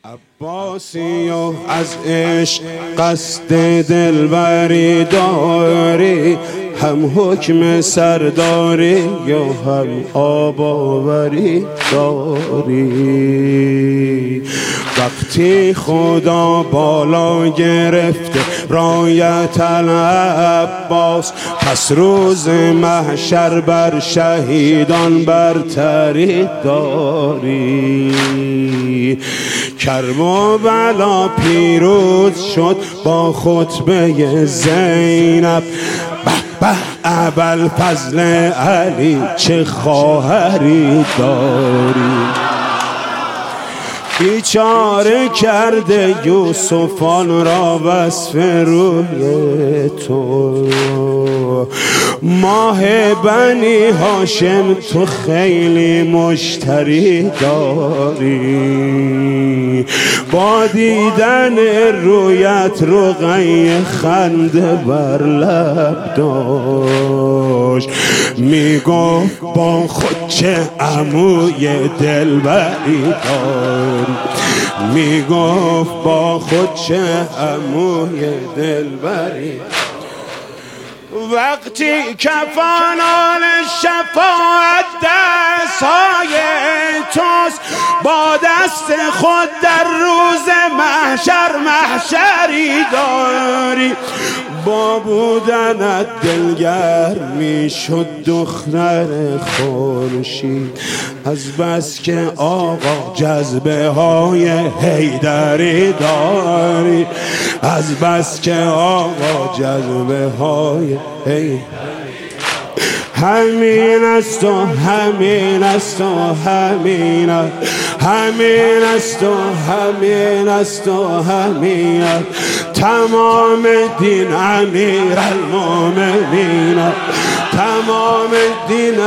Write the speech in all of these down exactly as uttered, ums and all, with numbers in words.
عباسی و از عشق قصد دلبری داری، هم حکم سرداری یا هم آب آوری داری. وقتی خدا بالا گرفته رایت العباس، پس روز محشر بر شهیدان برتری داری. کرب و بلا پیروز شد با خطبه زینب، به به ابوالفضل علی چه خواهری داری. بیچاره کرده یوسفان را وصف روی تو، ماه بنی هاشم تو خیلی مشتری داری. با دیدن رویت رقیه خنده بر لب داشت، میگفت با خود چه عموی دلبری داری. میگفت با خود چه عموی دلبری. وقتی کفانان شفاعت دستهای توست، با دست خود در روز محشر محشری داری. با بودنت دلگر میشد دختر خورشید، از بس که آقا جذبه های حیدری داری. از بس که آقا جذبه های حیدری. همین است و همین است و همین است، همین است و همین است و همین است. تمام دین امیر المومنین، تمام دین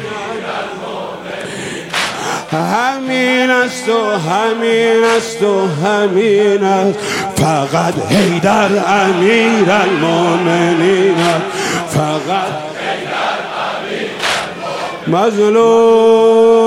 همین است و همین است و همین است. فقط حیدر امیر المومنین، فقط مظلوم